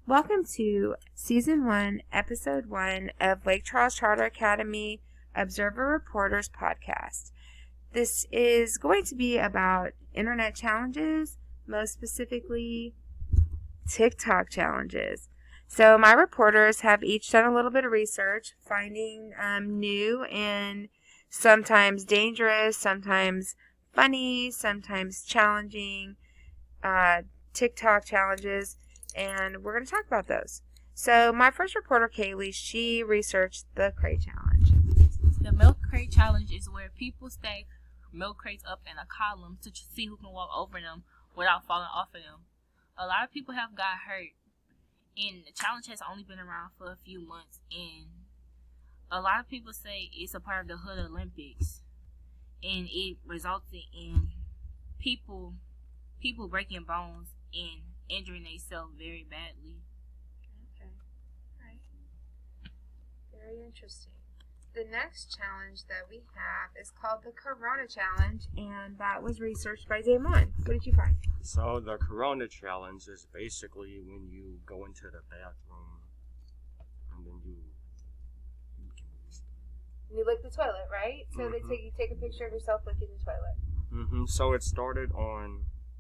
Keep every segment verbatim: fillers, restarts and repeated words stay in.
Welcome to Season one, Episode one of Lake Charles Charter Academy Observer Reporters Podcast. This is going to be about internet challenges, most specifically TikTok challenges. So my reporters have each done a little bit of research, finding um, new and sometimes dangerous, sometimes funny, sometimes challenging uh, TikTok challenges, and we're going to talk about those. So my first reporter, Kaylee, she researched the crate challenge. The milk crate challenge is where people stack milk crates up in a column to see who can walk over them without falling off of them. A lot of people have got hurt, and the challenge has only been around for a few months, and a lot of people say it's a part of the Hood Olympics, and it resulted in people people breaking bones and injuring themselves very badly. Okay, right. Very interesting. The next challenge that we have is called the Corona Challenge, and that was researched by Damon. What did you find? So the Corona Challenge is basically when you go into the bathroom and then you you can You lick the toilet, right? So Mhm. they take you take a picture of yourself licking the toilet. Mm-hmm. So it started on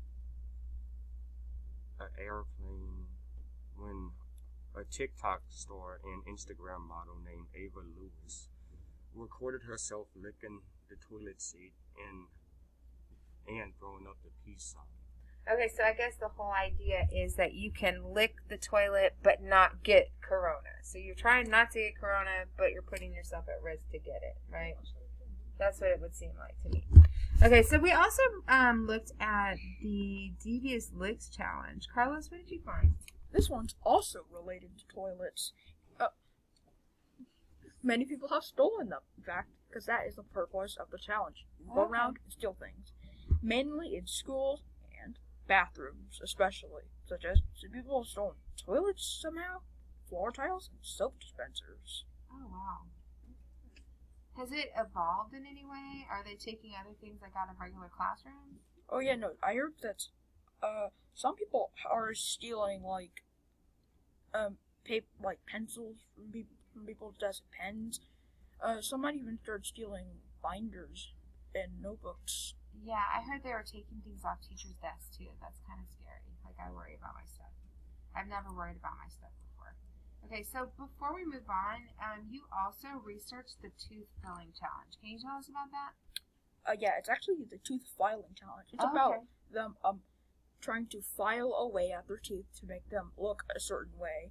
an airplane when a TikTok star and Instagram model named Ava Lewis recorded herself licking the toilet seat and and throwing up the peace sign. Okay, so I guess the whole idea is that you can lick the toilet but not get corona. So you're trying not to get corona, but you're putting yourself at risk to get it, right? That's what it would seem like to me. Okay, so we also um, looked at the Devious Licks Challenge. Carlos, what did you find? This one's also related to toilets. Uh, many people have stolen them, in fact, because that is the purpose of the challenge. You go Okay. around and steal things. Mainly in schools and bathrooms, especially. Such as some people have stolen toilets somehow, floor tiles, and soap dispensers. Oh, wow. Has it evolved in any way? Are they taking other things like out of regular classrooms? Oh yeah, no, I heard that uh, some people are stealing, like, um, paper, like pencils from, pe- from people's desk, pens. Uh, some might even start stealing binders and notebooks. Yeah, I heard they were taking things off teachers' desks too. That's kind of scary. Like, I worry about my stuff. I've never worried about my stuff before. Okay, so before we move on, um, you also researched the tooth filling challenge. Can you tell us about that? Uh, yeah, it's actually the tooth filing challenge. It's Oh, about okay. them um trying to file away at their teeth to make them look a certain way.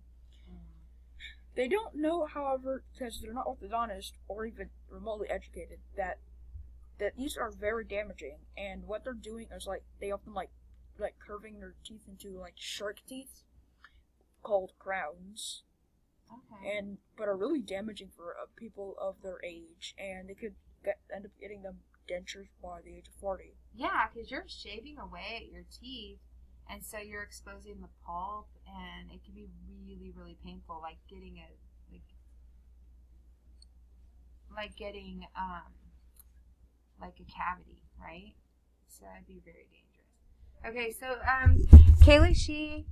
They don't know, however, because they're not orthodontists or even remotely educated, that that these are very damaging. And what they're doing is like they often like like curving their teeth into like shark teeth, called crowns, Okay. and but are really damaging for uh, people of their age, and they could get, end up getting them dentures by the age of forty. Yeah, because you're shaving away at your teeth, and so you're exposing the pulp, and it can be really, really painful, like getting a like like getting um like a cavity, right? So that'd be very dangerous. Okay, so um, Kaylee, she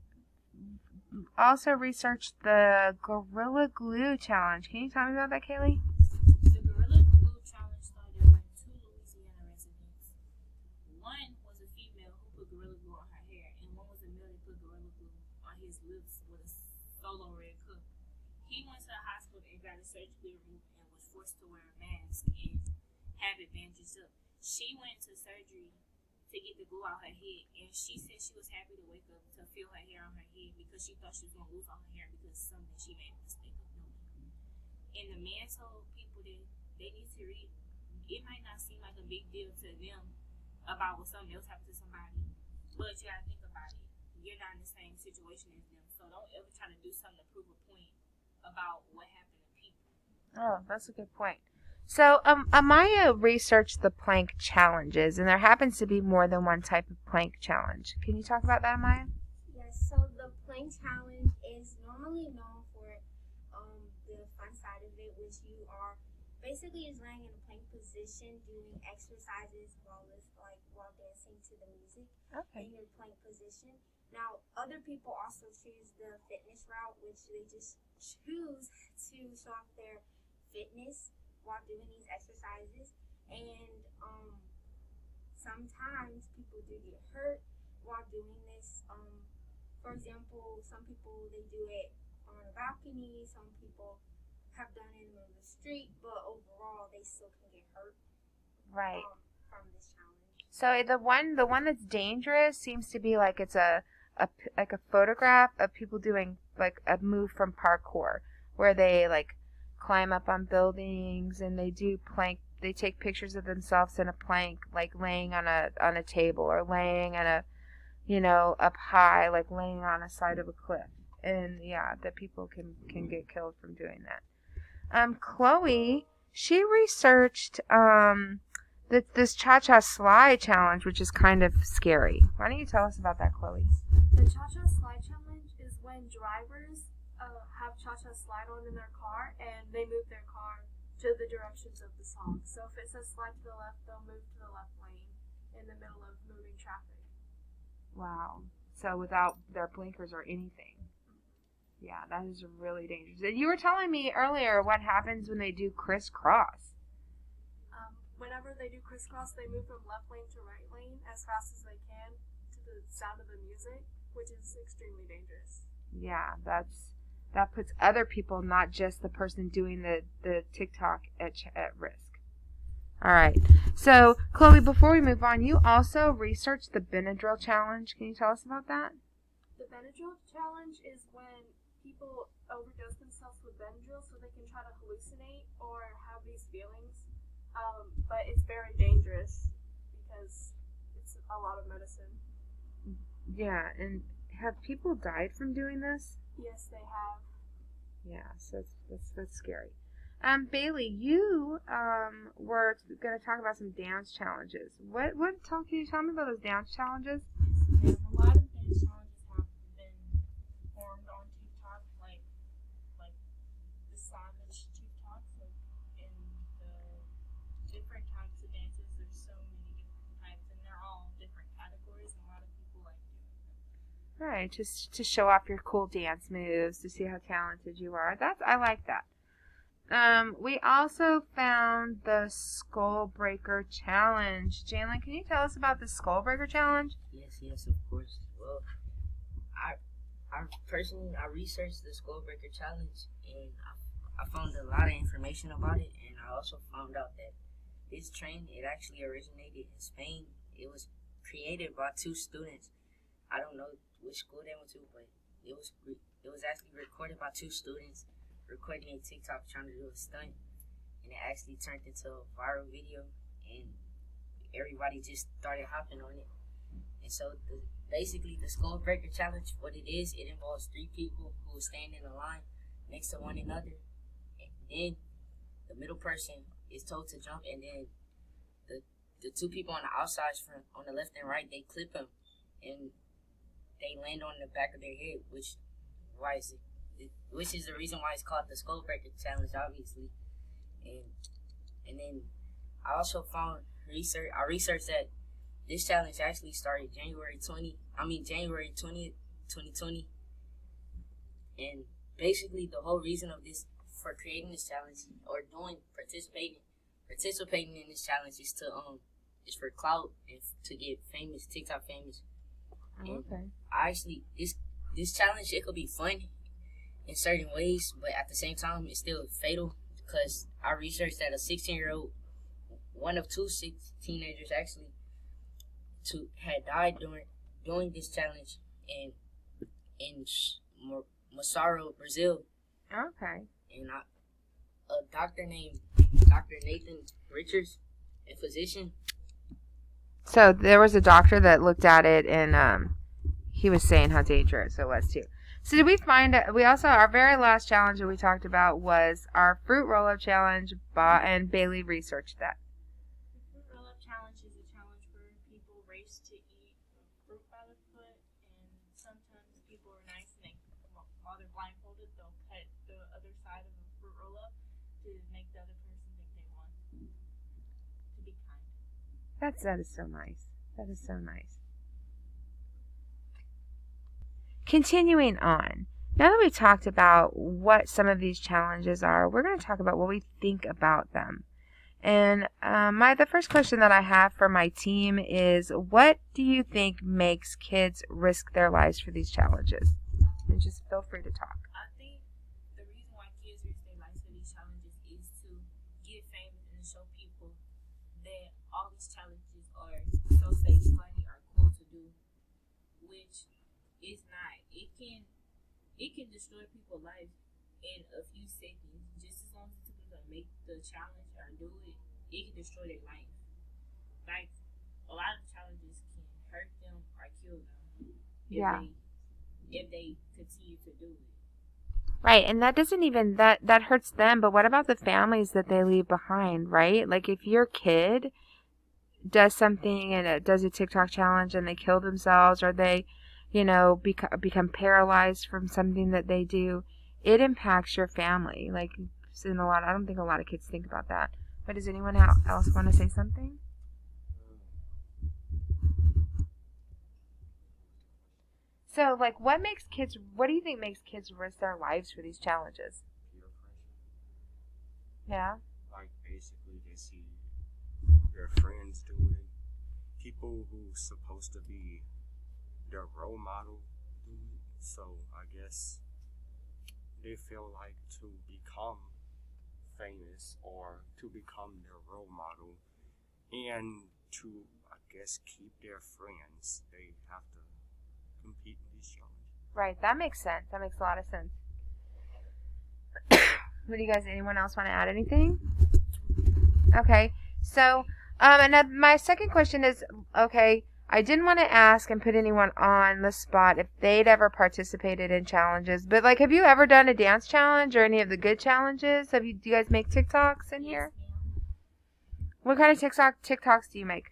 also researched the Gorilla Glue Challenge. Can you tell me about that, Kaylee? The Gorilla Glue Challenge started when two Louisiana residents. One was a female who put Gorilla Glue on her hair, and one was a male that put Gorilla Glue on his lips with a solo red cup. He went to the hospital and got it surgically removed and was forced to wear a mask and have it bandaged up. She went to surgery to get the glue out her head, and she said she was happy to wake up to feel her hair on her head because she thought she was going to lose all her hair because of something she made a mistake of doing. And the man told people that they need to read. It might not seem like a big deal to them about what something else happened to somebody, but you gotta think about it. You're not in the same situation as them, so don't ever try to do something to prove a point about what happened to people. Oh, that's a good point. So, um, Amaya researched the plank challenges, and there happens to be more than one type of plank challenge. Can you talk about that, Amaya? Yes, so the plank challenge is normally known for um, the fun side of it, which you are basically is laying in a plank position, doing exercises while it's like while dancing to the music Okay. in your plank position. Now, other people also choose the fitness route, which they just choose to show off their fitness while doing these exercises. And um, sometimes people do get hurt while doing this. Um, for example, some people, they do it on a balcony. Some people have done it in the middle of the street. But overall, they still can get hurt. Right. Um, from this challenge. So the one, the one that's dangerous seems to be like it's a, a p- like a photograph of people doing like a move from parkour, where they like climb up on buildings and they do plank. They take pictures of themselves in a plank, like laying on a on a table or laying on a, you know, up high, like laying on a side of a cliff. And yeah, that people can can get killed from doing that. Um, Chloe, she researched um. This, this Cha-Cha Slide challenge, which is kind of scary. Why don't you tell us about that, Chloe? The Cha-Cha Slide challenge is when drivers uh, have Cha-Cha Slide on in their car and they move their car to the directions of the song. So if it says slide to the left, they'll move to the left lane in the middle of moving traffic. Wow. So without their blinkers or anything. Yeah, that is really dangerous. And you were telling me earlier what happens when they do crisscross. Whenever they do crisscross, they move from left lane to right lane as fast as they can to the sound of the music, which is extremely dangerous. Yeah, that's that puts other people, not just the person doing the, the TikTok, at, at risk. All right. So, Chloe, before we move on, you also researched the Benadryl challenge. Can you tell us about that? The Benadryl challenge is when people overdose themselves with Benadryl so they can try to hallucinate or have these feelings. Um, but it's very dangerous because it's a lot of medicine. Yeah, and have people died from doing this? Yes, they have. Yeah, so that's that's, that's scary. Um, Bailey, you um were going to talk about some dance challenges. What what tell can you tell me about those dance challenges? Yes, a lot of dance challenges have been formed on TikTok, like like the Savage TikTok, like in the different types of dances. There's so many different types, and they're all different categories, and a lot of people like doing them. Right, just to show off your cool dance moves, to see how talented you are. That's I like that. Um, we also found the Skull Breaker Challenge. Jalen, can you tell us about the Skull Breaker Challenge? Yes, yes, of course. Well, I, I personally, I researched the Skull Breaker Challenge, and I, I found a lot of information about it, and I also found out that this trend, it actually originated in Spain. It was created by two students. I don't know which school they went to, but it was it was actually recorded by two students recording a TikTok trying to do a stunt, and it actually turned into a viral video, and everybody just started hopping on it. And so the, basically the Skull Breaker Challenge, what it is, it involves three people who stand in a line next to one another, and then the middle person is told to jump, and then the the two people on the outside from on the left and right, they clip them, and they land on the back of their head, which why is it which is the reason why it's called the Skull Breaker Challenge, obviously. And and then I also found research. I researched that this challenge actually started January twentieth. I mean January twentieth, twenty twenty. And basically, the whole reason of this for creating this challenge or doing participating participating in this challenge is to um is for clout and to get famous, TikTok famous. Oh, okay. I actually this this challenge, it could be fun in certain ways, but at the same time, it's still fatal because I researched that a sixteen-year-old, one of two six teenagers actually, to had died during doing this challenge in in Massaro, Brazil. Okay. And I, a doctor named Doctor Nathan Richards, a physician. So there was a doctor that looked at it, and um, he was saying how dangerous it was too. So did we find it? We also, our very last challenge that we talked about was our fruit roll-up challenge, ba- and Bailey researched that. The fruit roll-up challenge is a challenge where people race to eat fruit by the foot, and sometimes people are nice and they, while they're blindfolded, they'll cut the other side of the fruit roll-up to make the other person think they won. To be kind. That's that is so nice. That is so nice. continuing on. Now that we've talked about what some of these challenges are, we're going to talk about what we think about them. And um, my the first question that I have for my team is, what do you think makes kids risk their lives for these challenges? And just feel free to talk. I think the reason why kids risk their lives for these challenges is to get famous and to show people that all these challenges are so say funny or cool to do, which is not. It can it can destroy people's lives in a few seconds. Just as long as people make the challenge or do it, it can destroy their life. Like, a lot of challenges can hurt them or kill them if Yeah. they if they continue to do it. Right, and that doesn't even, that, that hurts them, but what about the families that they leave behind, right? Like, if your kid does something and it does a TikTok challenge and they kill themselves, or they, you know, beca- become paralyzed from something that they do, it impacts your family. Like, in a lot, I don't think a lot of kids think about that. But does anyone else want to say something? So, like, what makes kids, what do you think makes kids risk their lives for these challenges? Peer pressure. Yeah? Like, basically, they see their friends do it. People who's supposed to be their role model do it. So, I guess they feel like to become famous or to become their role model and to, I guess, keep their friends, they have to compete in these challenges. Right, that makes sense. That makes a lot of sense. What do you guys, anyone else want to add anything? Okay, so, um, and then my second question is, okay, I didn't want to ask and put anyone on the spot if they'd ever participated in challenges, but, like, have you ever done a dance challenge or any of the good challenges? Have you, do you guys make TikToks in here? What kind of TikTok TikToks do you make?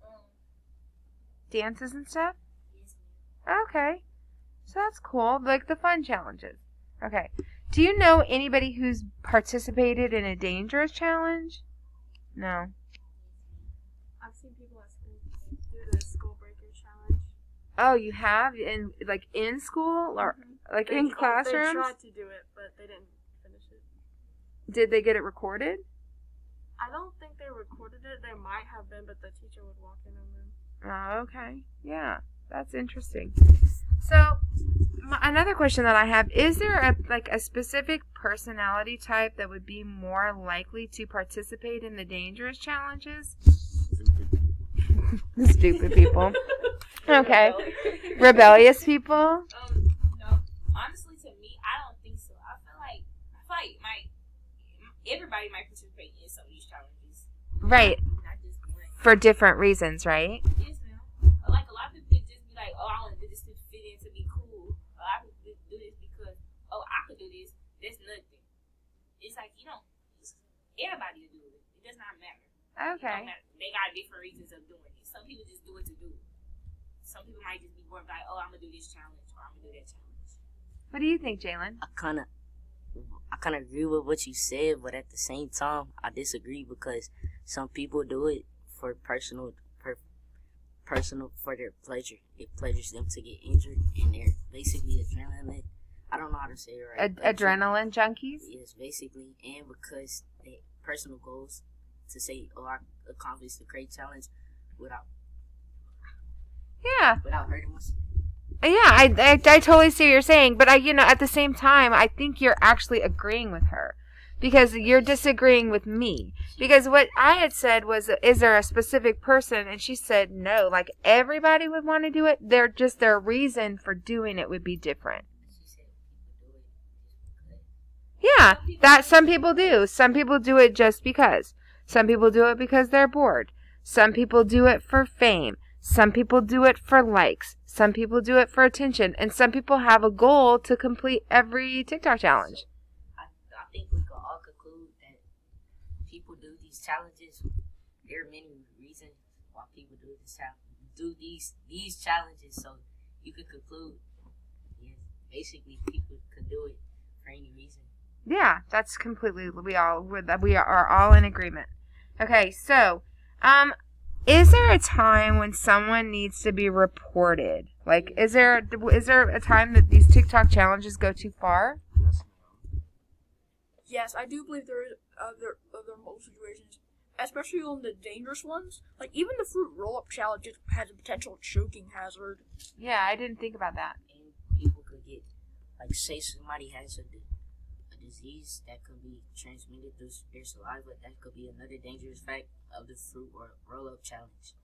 Dances and stuff? Okay. So that's cool. Like the fun challenges. Okay. Do you know anybody who's participated in a dangerous challenge? No. I've seen people at school do the school breaker challenge. Oh, you have? In like in school or Mm-hmm. like They- in They classrooms? tried to do it, but they didn't finish it. Did they get it recorded? I don't think they recorded it. They might have been, but the teacher would walk in on them. Oh, okay. Yeah. That's interesting. So, my, another question that I have, is there a like a specific personality type that would be more likely to participate in the dangerous challenges? Stupid people. Okay. Rebellious people? Um, no. Honestly, to me, I don't think so. I feel like I feel like my everybody might participate in some of these challenges. Right. Not just one. For different reasons, right? Yes, ma'am. Like a lot of people just be like, "Oh, I want to do this to fit in to be cool." A lot of people do this because, "Oh, I could do this." That's nothing. It's like you know, it's, everybody will do it. It does not matter. It Okay. don't matter. They got different reasons of doing it. Some people just do it to do it. Some people might just be bored like, "Oh, I'm gonna do this challenge or I'm gonna do that challenge." What do you think, Jalen? I kind of, I kind of agree with what you said, but at the same time, I disagree because some people do it for personal, per, personal for their pleasure. It pleasures them to get injured, and they're basically adrenaline. I don't know how to say it right. Ad- but adrenaline junkies? Yes, basically, and because they personal goals to say, "Oh, I accomplished the great challenge," without Yeah. without hurting myself. Yeah, I, I, I totally see what you're saying, but I, you know, at the same time, I think you're actually agreeing with her because you're disagreeing with me. Because what I had said was, is there a specific person? And she said no, like everybody would want to do it. They're just, their reason for doing it would be different. She said people do it just because. Yeah, that some people do. Some people do it just because. Some people do it because they're bored. Some people do it for fame. Some people do it for likes. Some people do it for attention. And some people have a goal to complete every TikTok challenge. I, I think we can all conclude that people do these challenges. There are many reasons why people do this chal- do these these challenges. So you could conclude, yes, basically people could do it for any reason. Yeah, that's completely, we all, we are all in agreement. Okay, so, um, is there a time when someone needs to be reported? Like, is there is there a time that these TikTok challenges go too far? Yes, ma'am. Yes, I do believe there is other other multiple situations, especially on the dangerous ones. Like even the fruit roll-up challenge has a potential choking hazard. Yeah, I didn't think about that. And people could get, like, say somebody has a, a disease that could be transmitted through their saliva. That could be another dangerous fact of the fruit or roll-up challenge.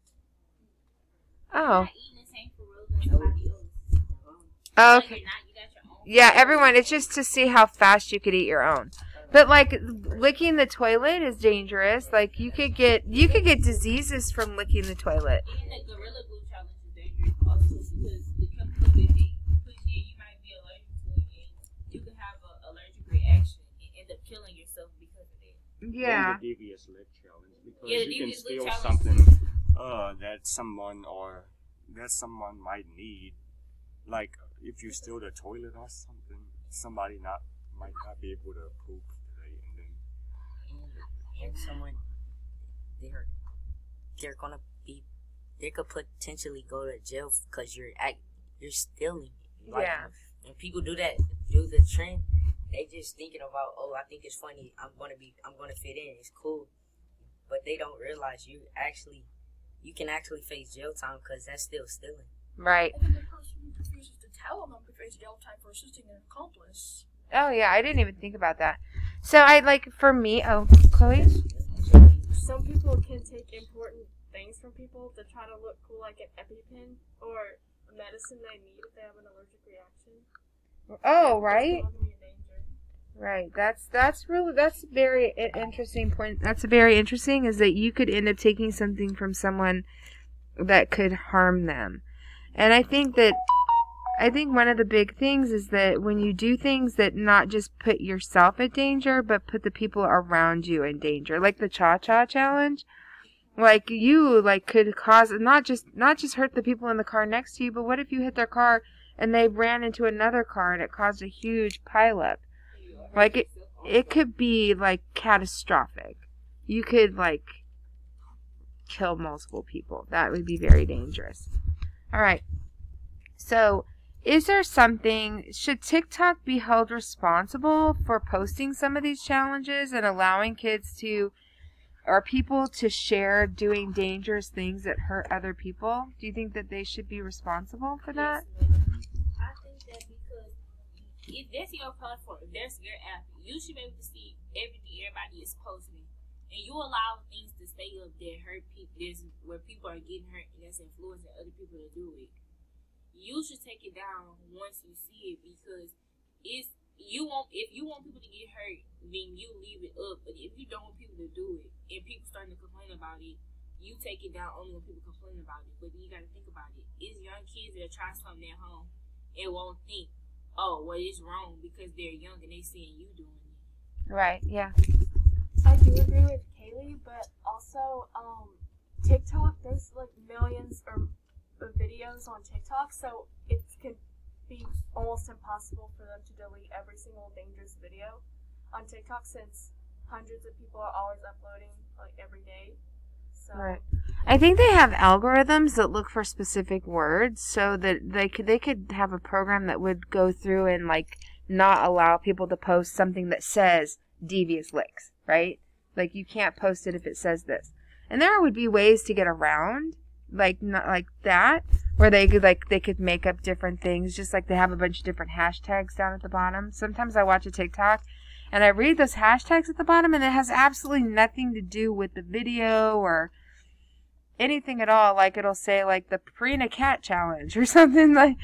Oh. You're not eating the same fruit roll as somebody else. Oh, Like, okay. you're not, you got your own Yeah, fruit. everyone, it's just to see how fast you could eat your own. But like licking the toilet is dangerous. Like you could get you could get diseases from licking the toilet. And the Gorilla Glue challenge is dangerous also because the chemical that they put in, you might be allergic to it, and you could have an allergic reaction and end up killing yourself because of it. Yeah. And the devious lick challenge, because Yeah, the you can devious lick steal challenge something too. uh, that someone or that someone might need. Like if you steal the toilet or something, somebody not might not be able to poop today, and then And, and someone, they're, they're gonna be, they could potentially go to jail because you're act, you're stealing. Like, Yeah. when people do that, do the trend, they just thinking about, oh, I think it's funny. I'm gonna be, I'm gonna fit in. It's cool, but they don't realize you actually, you can actually face jail time because that's still stealing. Right. And then the person who refuses to tell them could face jail time for assisting an accomplice. Oh yeah, I didn't even think about that. So I like for me. Oh, Chloe. Some people can take important things from people to try to look cool, like an EpiPen or a medicine they need if they have an allergic reaction. Oh That's right. gonna be a danger. Right. That's that's really that's a very i- interesting point. That's very interesting. Is that you could end up taking something from someone that could harm them, and I think that I think one of the big things is that when you do things that not just put yourself at danger, but put the people around you in danger, like the Cha Cha challenge, like you like could cause not just not just hurt the people in the car next to you, but what if you hit their car and they ran into another car and it caused a huge pileup? Like it, it could be like catastrophic. You could like kill multiple people. That would be very dangerous. All right. So, is there something, should TikTok be held responsible for posting some of these challenges and allowing kids to, or people to share doing dangerous things that hurt other people? Do you think that they should be responsible for that? Yes, ma'am. I think that because if that's your platform, if that's your app, you should be able to see everything everybody is posting. And you allow things to stay up that hurt people, there's where people are getting hurt and that's influencing other people to do it. You should take it down once you see it because it's you want if you want people to get hurt, then you leave it up. But if you don't want people to do it and people starting to complain about it, you take it down only when people complain about it. But then you gotta think about it. It's young kids that try something at home and won't think, oh, well it's wrong because they're young and they seeing you doing it. Right, yeah. I do agree with Kaylee, but also um, TikTok, there's like millions or of videos on TikTok, so it can be almost impossible for them to delete every single dangerous video on TikTok since hundreds of people are always uploading like every day. So Right. I think they have algorithms that look for specific words so that they could they could have a program that would go through and like not allow people to post something that says devious licks, right? Like you can't post it if it says this. And there would be ways to get around like not like that where they could like they could make up different things, just like they have a bunch of different hashtags down at the bottom. Sometimes I watch a TikTok and I read those hashtags at the bottom and it has absolutely nothing to do with the video or anything at all. Like it'll say like the Purina Cat Challenge or something like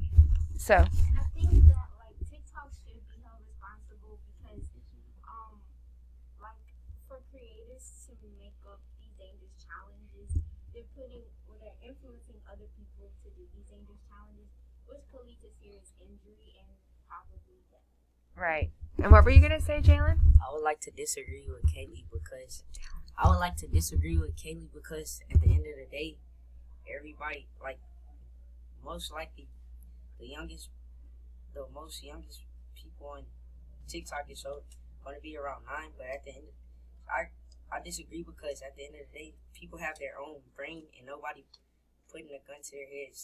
so. I think that like TikTok should be held responsible because um like for creators to make up these dangerous challenges, they're putting or they're influencing other people to do these dangerous challenges, which could lead to serious injury and probably death. Right. And what were you gonna say, Jalen? I would like to disagree with Kaylee because I would like to disagree with Kaylee because at the end of the day, everybody like most likely the youngest, the most youngest people on TikTok is so going to be around nine. But at the end, I I disagree because at the end of the day, people have their own brain and nobody putting a gun to their head and say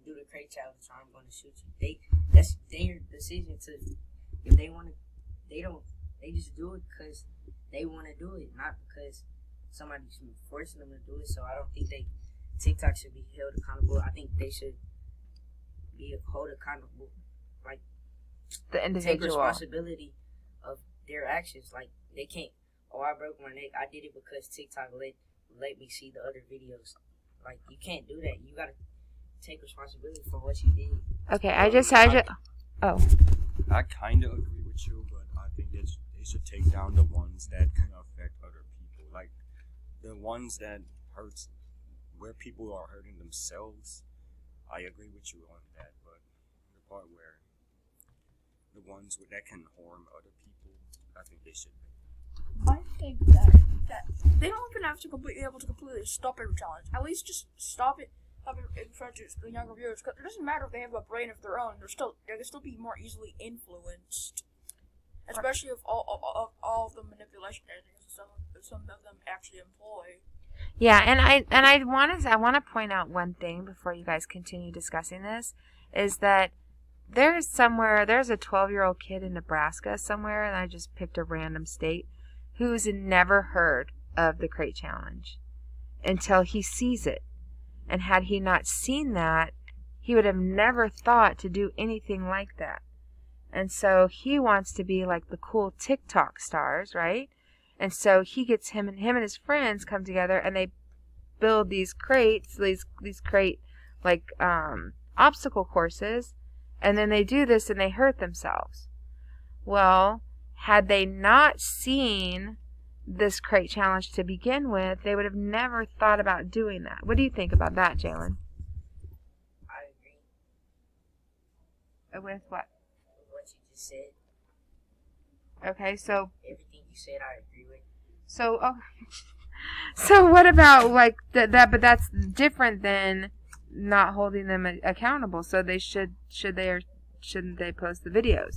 do the crate challenge or I'm going to shoot you. They that's their decision to if they want to. They don't. They just do it because they want to do it, not because somebody's forcing them to do it. So I don't think they TikTok should be held accountable. I think they should be held accountable, like The take individual. responsibility of their actions. Like they can't. Oh, I broke my neck. I did it because TikTok let let me see the other videos. Like you can't do that. You gotta take responsibility for what you did. Okay, I just, I just, oh, I kind of agree with you, but I think that they should take down the ones that can affect other people. Like, the ones that hurts, where people are hurting themselves, I agree with you on that, but the part where the ones that can harm other people, I think they should. I think that that they don't even have to completely able to completely stop every challenge. At least just stop it. Have it in front of the younger viewers. Cause it doesn't matter if they have a brain of their own. They're still they can still be more easily influenced, especially if all all, all, all of the manipulation techniques some some of them actually employ. yeah, and I and I want to I want to point out one thing before you guys continue discussing this, is that there's somewhere there's a twelve year old kid in Nebraska somewhere, and I just picked a random state, who's never heard of the crate challenge until he sees it. And had he not seen that, he would have never thought to do anything like that. And so he wants to be like the cool TikTok stars, right? And so he gets him and him and his friends come together and they build these crates, these these crate like um, obstacle courses, and then they do this and they hurt themselves. Well, had they not seen this crate challenge to begin with, they would have never thought about doing that. What do you think about that, Jalen? I agree With what? with what you just said. Okay, so Everything you said, I agree with. so oh, so what about like th- that? But that's different than not holding them a- accountable. So they should should they or shouldn't they post the videos?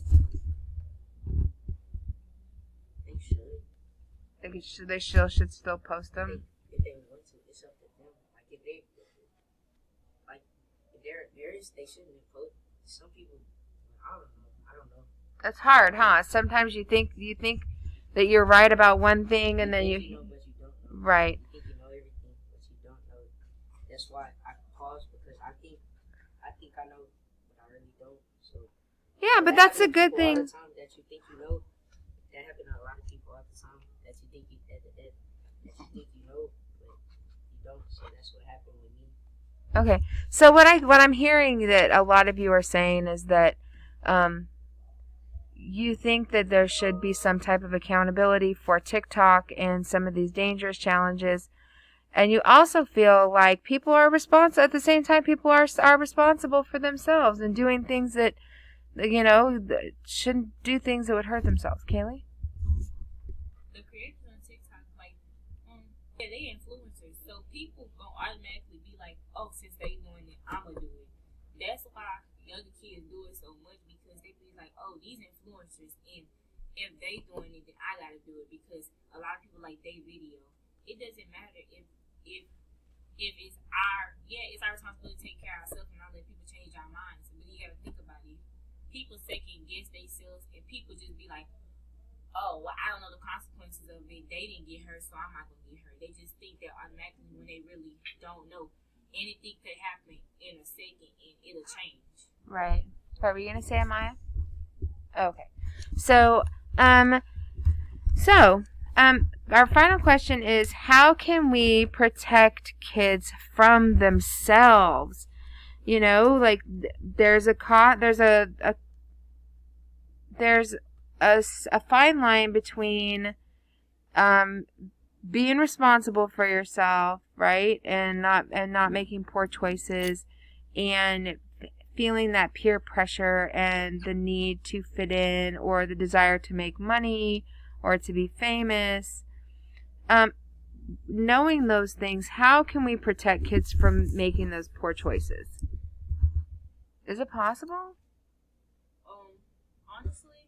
They should. They should they still should still post them. If they want to, it's up to them. Like if they, like if there, there is, they shouldn't impose. Some people, I don't know. I don't know. That's hard, huh? Sometimes you think you think that you're right about one thing, and then think you know, but you don't know. right. You think you know everything, but you don't know. That's why I pause because I think, I think I know, but I really don't. So Yeah, but that that's a happens to good people all thing. the time that you think you know. That happens to a lot of people all the time. That you think you that, that, that, that you think you know, but you don't. So that's what happened with me. Okay, so what I what I'm hearing that a lot of you are saying is that um, you think that there should be some type of accountability for TikTok and some of these dangerous challenges, and you also feel like people are responsible at the same time. People are are responsible for themselves and doing things that you know that shouldn't do things that would hurt themselves. Kaylee? The creators on TikTok, like, um, yeah, they influencers, so people gonna automatically be like, oh, since they doing it, I'ma do it. That's why younger kids do it so much, because they be like, oh, these influencers, and if they doing it, then I gotta do it, because a lot of people like they video. It doesn't matter if if if it's our yeah, it's our responsibility to take care of ourselves and not let people change our minds. But you gotta think about it. People second guess themselves, and people just be like, oh, well, I don't know the consequences of it. They didn't get hurt, so I'm not going to get hurt. They just think that automatically when they really don't know. Anything could happen in a second, and it'll change. Right. What were you gonna say, Amaya? Okay. So, um, so, um, our final question is: how can we protect kids from themselves? You know, like th- there's a co- there's a, a there's a, a fine line between um being responsible for yourself, right, and not and not making poor choices, and feeling that peer pressure and the need to fit in, or the desire to make money, or to be famous. Um, knowing those things, how can we protect kids from making those poor choices? Is it possible? Um, honestly,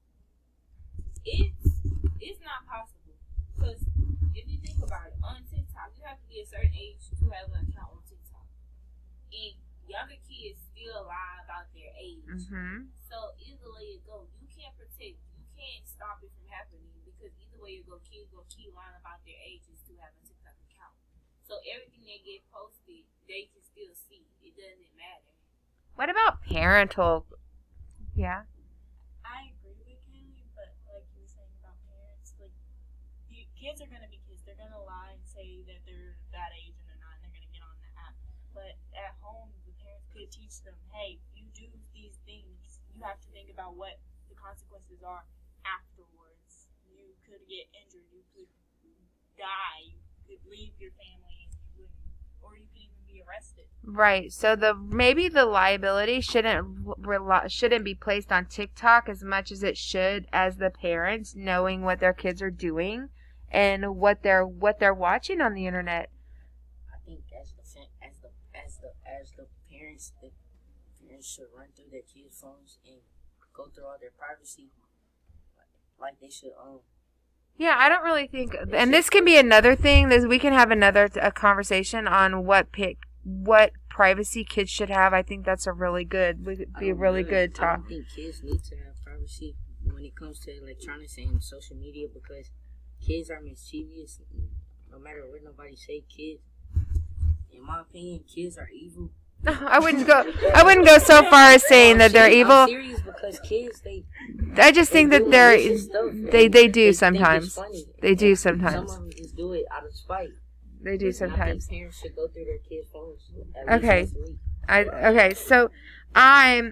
it's it's not possible, because if you think about it, on TikTok, you have to be a certain age to have an account on TikTok, and younger kids still lie about their age. Mm-hmm. So either way it goes, you can't protect, you can't stop it from happening because either way it go, kids go keep lying about their ages to have a TikTok account. So everything they get posted, they can still see. It doesn't matter. What about parental? Yeah. I agree with Kaylee, but like you were saying about parents, like the kids are gonna be kids. They're gonna lie and say that they're that age and they're not, and they're gonna get on the app. But at home, the parents could teach them, hey, you do these things, you have to think about what the consequences are afterwards. You could get injured, you could die, you could leave your family, and you wouldn't, or you could even be arrested. Right. So the maybe the liability shouldn't rely, shouldn't be placed on TikTok as much as it should as the parents knowing what their kids are doing and what they're what they're watching on the internet. I think as the fa- as the as the as the parents, the parents should run through their kids' phones and go through all their privacy, like they should um. Yeah, I don't really think, and this can be another thing. This we can have another a conversation on what pick what privacy kids should have. I think that's a really good would be a really good I talk. don't think kids need to have privacy when it comes to electronics and social media because kids are mischievous. No matter what nobody say, kids. In my opinion, kids are evil. I wouldn't go. I wouldn't go so far as saying that they're evil. I'm serious because kids, they. I just think they that do they're malicious stuff, they and they do think sometimes. it's funny. They do Some sometimes. of them just do it out of spite. They do And I sometimes. think parents should go through their kids' phones. At Okay. least once a week. I okay. So I'm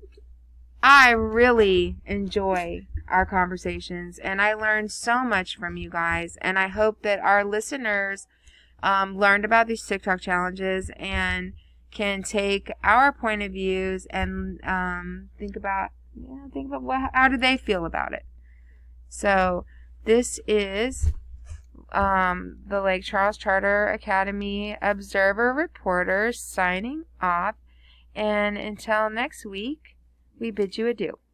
I really enjoy our conversations, and I learned so much from you guys, and I hope that our listeners um, learned about these TikTok challenges and can take our point of views and um, think about yeah think about what how do they feel about it. So this is um, the Lake Charles Charter Academy Observer Reporters signing off, and until next week, we bid you adieu.